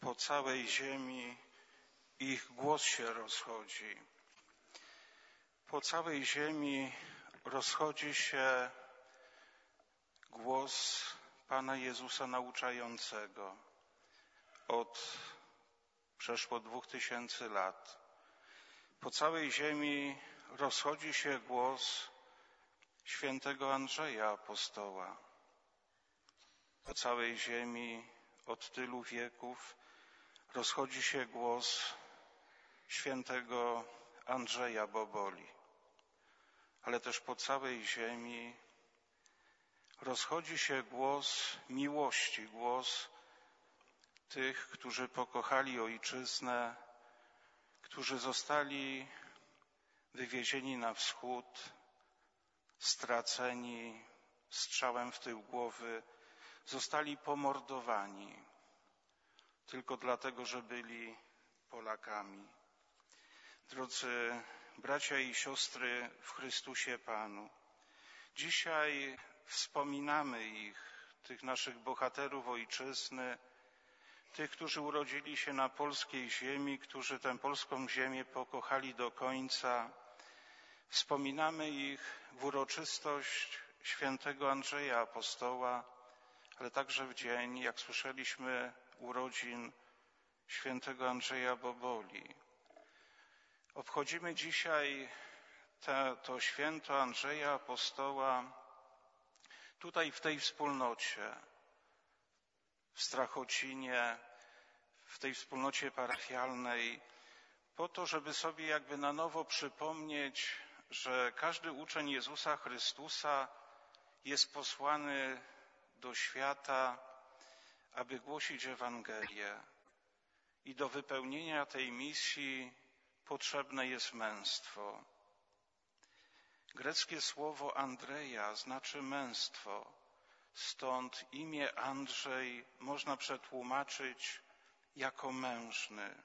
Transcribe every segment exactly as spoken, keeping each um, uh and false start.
po całej ziemi ich głos się rozchodzi. Po całej ziemi rozchodzi się głos Pana Jezusa nauczającego od przeszło dwóch tysięcy lat. Po całej ziemi rozchodzi się głos świętego Andrzeja Apostoła. Po całej ziemi od tylu wieków rozchodzi się głos świętego Andrzeja Boboli. Ale też po całej ziemi rozchodzi się głos miłości, głos tych, którzy pokochali Ojczyznę, którzy zostali wywiezieni na wschód, straceni strzałem w tył głowy, zostali pomordowani tylko dlatego, że byli Polakami. Drodzy bracia i siostry w Chrystusie Panu, dzisiaj wspominamy ich, tych naszych bohaterów Ojczyzny, tych, którzy urodzili się na polskiej ziemi, którzy tę polską ziemię pokochali do końca. Wspominamy ich w uroczystość świętego Andrzeja Apostoła, ale także w dzień, jak słyszeliśmy, urodzin świętego Andrzeja Boboli. Obchodzimy dzisiaj te, to święto Andrzeja Apostoła tutaj w tej wspólnocie, w Strachocinie, w tej wspólnocie parafialnej, po to, żeby sobie jakby na nowo przypomnieć, że każdy uczeń Jezusa Chrystusa jest posłany do świata, aby głosić Ewangelię. I do wypełnienia tej misji potrzebne jest męstwo. Greckie słowo Andreja znaczy męstwo. Stąd imię Andrzej można przetłumaczyć jako mężny.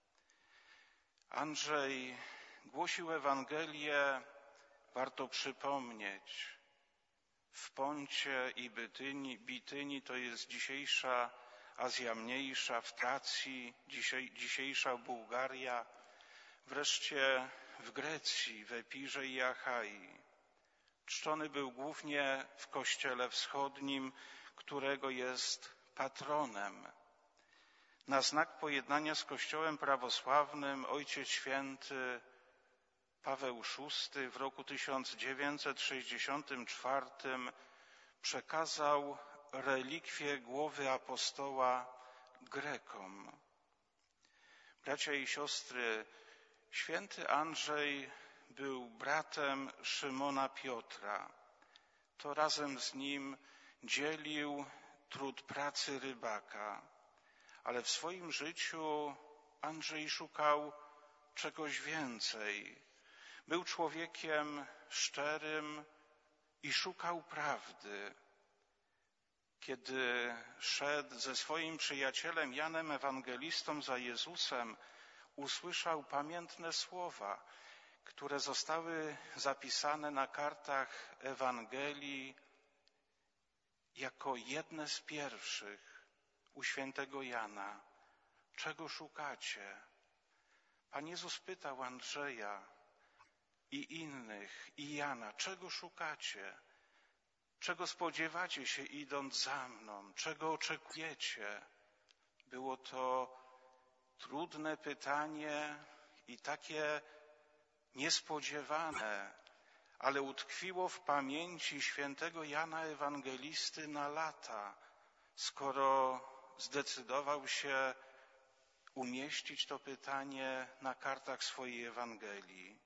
Andrzej głosił Ewangelię, warto przypomnieć, w Poncie i Bytyni, Bityni, to jest dzisiejsza Azja Mniejsza, w Tracji, dzisiaj, dzisiejsza Bułgaria, wreszcie w Grecji, w Epirze i Achai. Czczony był głównie w Kościele Wschodnim, którego jest patronem. Na znak pojednania z Kościołem prawosławnym Ojciec Święty Paweł szósty w roku tysiąc dziewięćset sześćdziesiątym czwartym przekazał relikwie głowy apostoła Grekom. Bracia i siostry, święty Andrzej był bratem Szymona Piotra. To razem z nim dzielił trud pracy rybaka. Ale w swoim życiu Andrzej szukał czegoś więcej. Był człowiekiem szczerym i szukał prawdy. Kiedy szedł ze swoim przyjacielem Janem Ewangelistą za Jezusem, usłyszał pamiętne słowa, które zostały zapisane na kartach Ewangelii jako jedne z pierwszych u świętego Jana. Czego szukacie? Pan Jezus pytał Andrzeja i innych, i Jana, czego szukacie? Czego spodziewacie się idąc za mną? Czego oczekujecie? Było to trudne pytanie i takie niespodziewane, ale utkwiło w pamięci świętego Jana Ewangelisty na lata, skoro zdecydował się umieścić to pytanie na kartach swojej Ewangelii.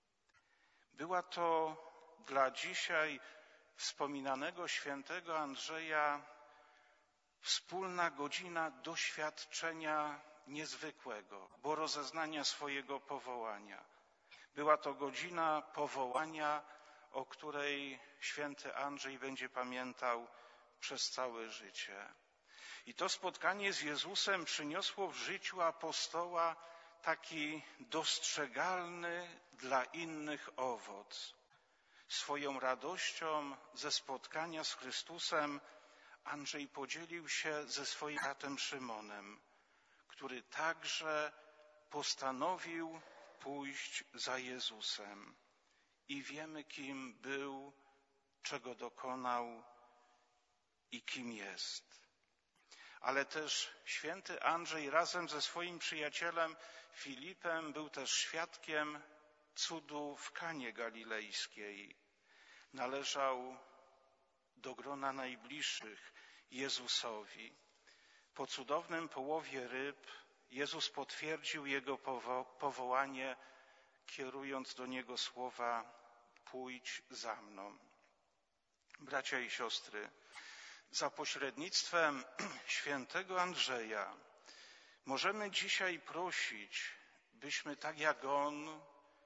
Była to dla dzisiaj wspominanego świętego Andrzeja wspólna godzina doświadczenia niezwykłego, bo rozeznania swojego powołania. Była to godzina powołania, o której święty Andrzej będzie pamiętał przez całe życie. I to spotkanie z Jezusem przyniosło w życiu apostoła taki dostrzegalny dla innych owoc. Swoją radością ze spotkania z Chrystusem Andrzej podzielił się ze swoim bratem Szymonem, który także postanowił pójść za Jezusem. I wiemy, kim był, czego dokonał i kim jest. Ale też święty Andrzej razem ze swoim przyjacielem Filipem był też świadkiem cudu w Kanie Galilejskiej. Należał do grona najbliższych Jezusowi. Po cudownym połowie ryb Jezus potwierdził jego powo- powołanie, kierując do niego słowa: pójdź za mną. Bracia i siostry, za pośrednictwem świętego Andrzeja możemy dzisiaj prosić, byśmy tak jak on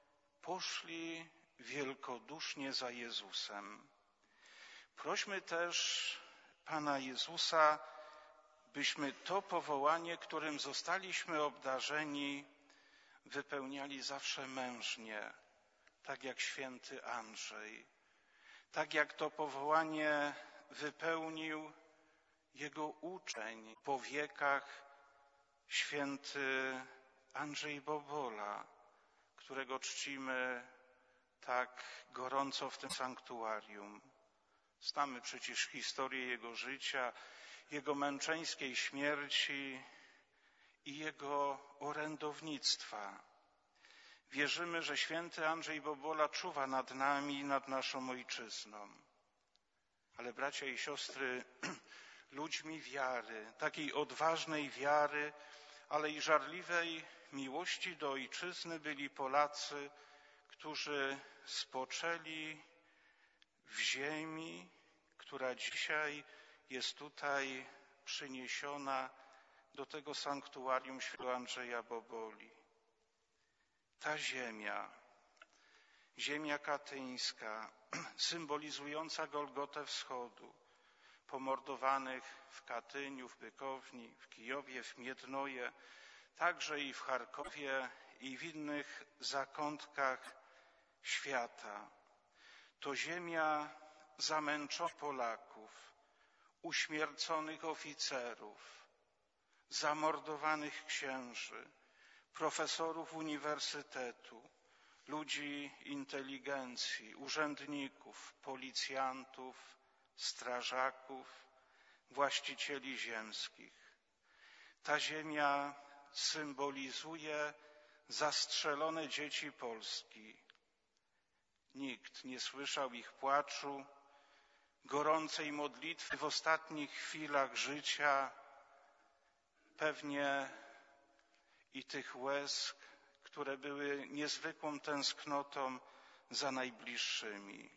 poszli wielkodusznie za Jezusem. Prośmy też Pana Jezusa, byśmy to powołanie, którym zostaliśmy obdarzeni, wypełniali zawsze mężnie, tak jak święty Andrzej, tak jak to powołanie wypełnił jego uczeń po wiekach święty Andrzej Bobola, którego czcimy tak gorąco w tym sanktuarium. Znamy przecież historię jego życia, jego męczeńskiej śmierci i jego orędownictwa. Wierzymy, że święty Andrzej Bobola czuwa nad nami i nad naszą ojczyzną. Ale bracia i siostry, ludźmi wiary, takiej odważnej wiary, ale i żarliwej miłości do ojczyzny byli Polacy, którzy spoczęli w ziemi, która dzisiaj jest tutaj przyniesiona do tego sanktuarium świętego Andrzeja Boboli. Ta ziemia, ziemia katyńska, symbolizująca Golgotę Wschodu, pomordowanych w Katyniu, w Bykowni, w Kijowie, w Miednoje, także i w Charkowie i w innych zakątkach świata. To ziemia zamęczonych Polaków, uśmierconych oficerów, zamordowanych księży, profesorów uniwersytetu, ludzi inteligencji, urzędników, policjantów, strażaków, właścicieli ziemskich. Ta ziemia symbolizuje zastrzelone dzieci Polski. Nikt nie słyszał ich płaczu, gorącej modlitwy w ostatnich chwilach życia, pewnie i tych łez, które były niezwykłą tęsknotą za najbliższymi.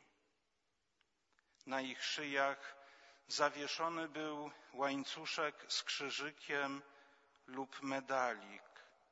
Na ich szyjach zawieszony był łańcuszek z krzyżykiem lub medalik.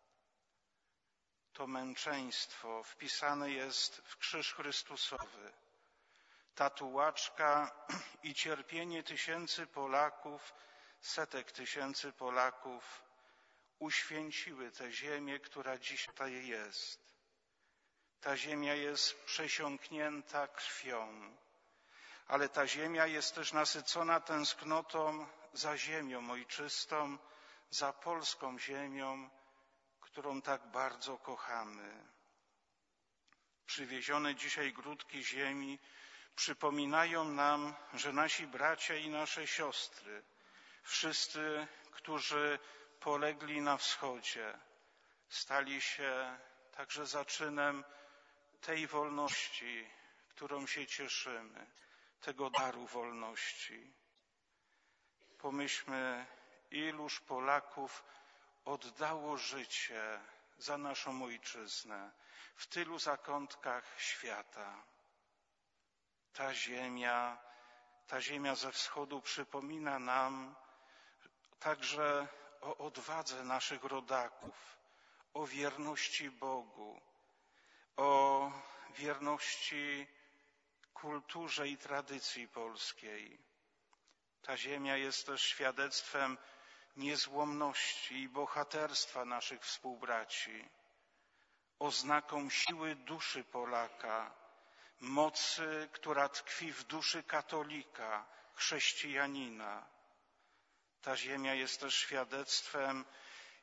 To męczeństwo wpisane jest w krzyż Chrystusowy. Ta tułaczka i cierpienie tysięcy Polaków, setek tysięcy Polaków uświęciły tę ziemię, która dziś tutaj jest. Ta ziemia jest przesiąknięta krwią, ale ta ziemia jest też nasycona tęsknotą za ziemią ojczystą, za polską ziemią, którą tak bardzo kochamy. Przywiezione dzisiaj grudki ziemi przypominają nam, że nasi bracia i nasze siostry, wszyscy, którzy polegli na wschodzie, stali się także zaczynem tej wolności, którą się cieszymy, tego daru wolności. Pomyślmy, iluż Polaków oddało życie za naszą ojczyznę w tylu zakątkach świata. Ta ziemia, ta ziemia ze wschodu przypomina nam także o odwadze naszych rodaków, o wierności Bogu, o wierności kulturze i tradycji polskiej. Ta ziemia jest też świadectwem niezłomności i bohaterstwa naszych współbraci, oznaką siły duszy Polaka, mocy, która tkwi w duszy katolika, chrześcijanina. Ta ziemia jest też świadectwem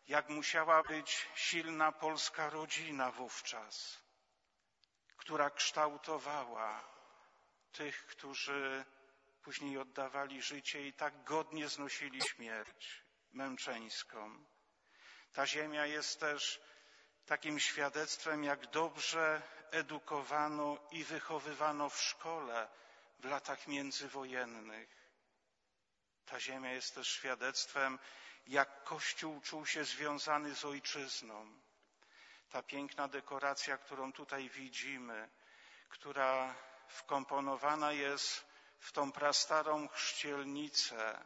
jak musiała być silna polska rodzina wówczas, która kształtowała tych, którzy później oddawali życie i tak godnie znosili śmierć męczeńską. Ta ziemia jest też takim świadectwem, jak dobrze edukowano i wychowywano w szkole w latach międzywojennych. Ta ziemia jest też świadectwem, jak Kościół czuł się związany z ojczyzną. Ta piękna dekoracja, którą tutaj widzimy, która wkomponowana jest w tą prastarą chrzcielnicę,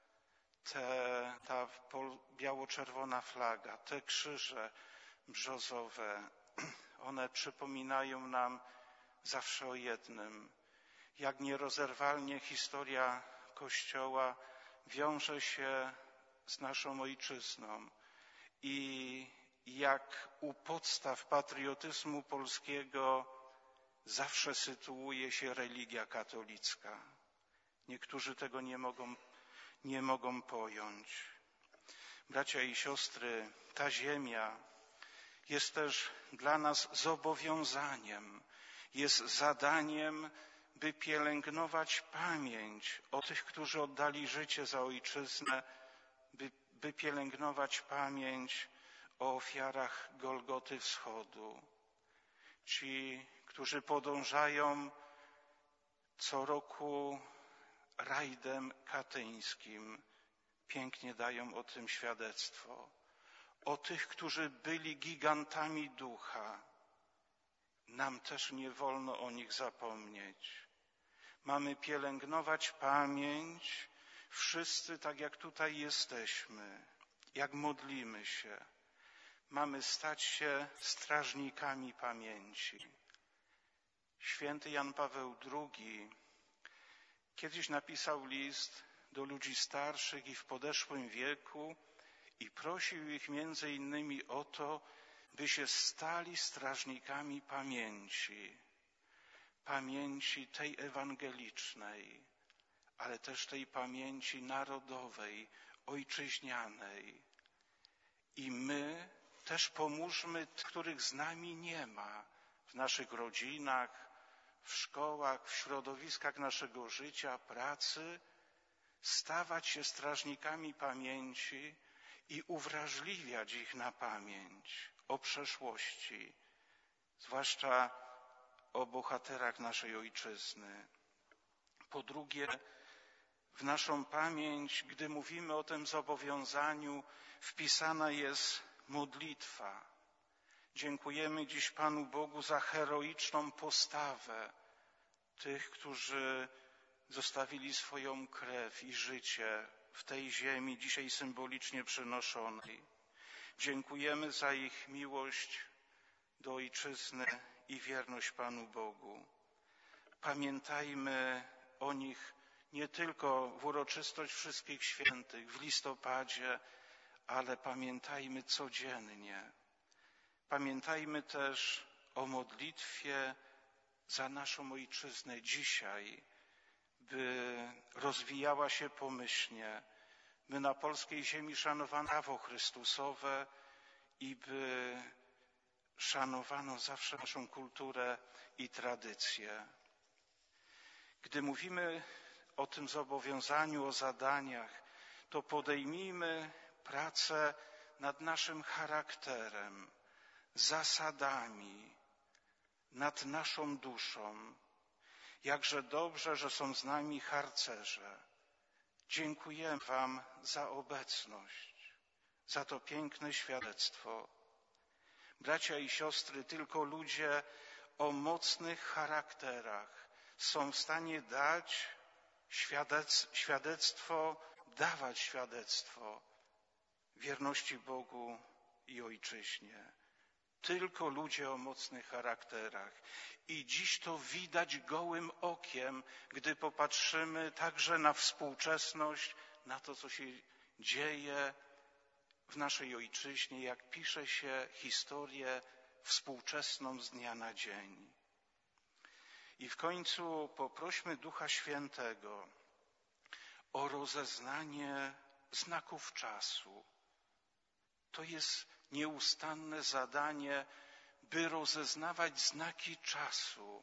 te, ta biało-czerwona flaga, te krzyże brzozowe, one przypominają nam zawsze o jednym, jak nierozerwalnie historia Kościoła wiąże się z naszą ojczyzną i jak u podstaw patriotyzmu polskiego zawsze sytuuje się religia katolicka. Niektórzy tego nie mogą, nie mogą pojąć. Bracia i siostry, ta ziemia jest też dla nas zobowiązaniem, jest zadaniem, by pielęgnować pamięć o tych, którzy oddali życie za ojczyznę, by, by pielęgnować pamięć o ofiarach Golgoty Wschodu. Ci, którzy podążają co roku rajdem katyńskim, pięknie dają o tym świadectwo. O tych, którzy byli gigantami ducha. Nam też nie wolno o nich zapomnieć. Mamy pielęgnować pamięć wszyscy, tak jak tutaj jesteśmy, jak modlimy się. Mamy stać się strażnikami pamięci. Święty Jan Paweł drugi kiedyś napisał list do ludzi starszych i w podeszłym wieku i prosił ich między innymi o to, by się stali strażnikami pamięci. Pamięci tej ewangelicznej, ale też tej pamięci narodowej, ojczyźnianej. I my też pomóżmy tych, których z nami nie ma, w naszych rodzinach, w szkołach, w środowiskach naszego życia, pracy, stawać się strażnikami pamięci i uwrażliwiać ich na pamięć o przeszłości, zwłaszcza o bohaterach naszej ojczyzny. Po drugie, w naszą pamięć, gdy mówimy o tym zobowiązaniu, wpisana jest modlitwa. Dziękujemy dziś Panu Bogu za heroiczną postawę tych, którzy zostawili swoją krew i życie w tej ziemi, dzisiaj symbolicznie przynoszonej. Dziękujemy za ich miłość do ojczyzny i wierność Panu Bogu. Pamiętajmy o nich nie tylko w uroczystość Wszystkich Świętych, w listopadzie, ale pamiętajmy codziennie. Pamiętajmy też o modlitwie za naszą ojczyznę dzisiaj, by rozwijała się pomyślnie, by na polskiej ziemi szanowano prawo Chrystusowe i by szanowano zawsze naszą kulturę i tradycję. Gdy mówimy o tym zobowiązaniu, o zadaniach, to podejmijmy pracę nad naszym charakterem, zasadami, nad naszą duszą. Jakże dobrze, że są z nami harcerze. Dziękujemy Wam za obecność, za to piękne świadectwo. Bracia i siostry, tylko ludzie o mocnych charakterach są w stanie dać świadec, świadectwo, dawać świadectwo wierności Bogu i ojczyźnie. Tylko ludzie o mocnych charakterach. I dziś to widać gołym okiem, gdy popatrzymy także na współczesność, na to, co się dzieje w naszej ojczyźnie, jak pisze się historię współczesną z dnia na dzień. I w końcu poprośmy Ducha Świętego o rozeznanie znaków czasu. To jest nieustanne zadanie, by rozeznawać znaki czasu.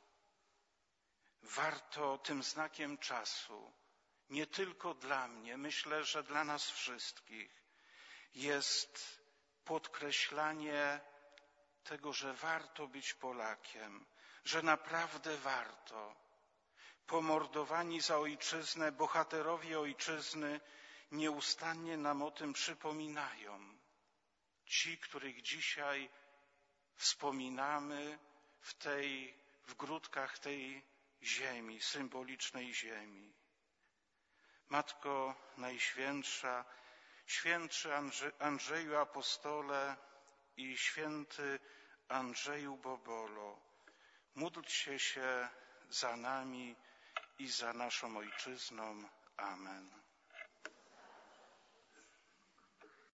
Warto tym znakiem czasu, nie tylko dla mnie, myślę, że dla nas wszystkich, jest podkreślanie tego, że warto być Polakiem, że naprawdę warto. Pomordowani za ojczyznę, bohaterowie ojczyzny nieustannie nam o tym przypominają. Ci, których dzisiaj wspominamy w tej, w grudkach tej ziemi, symbolicznej ziemi. Matko Najświętsza, świętszy Andrze- Andrzeju Apostole i święty Andrzeju Bobolo, módlcie się za nami i za naszą ojczyzną. Amen.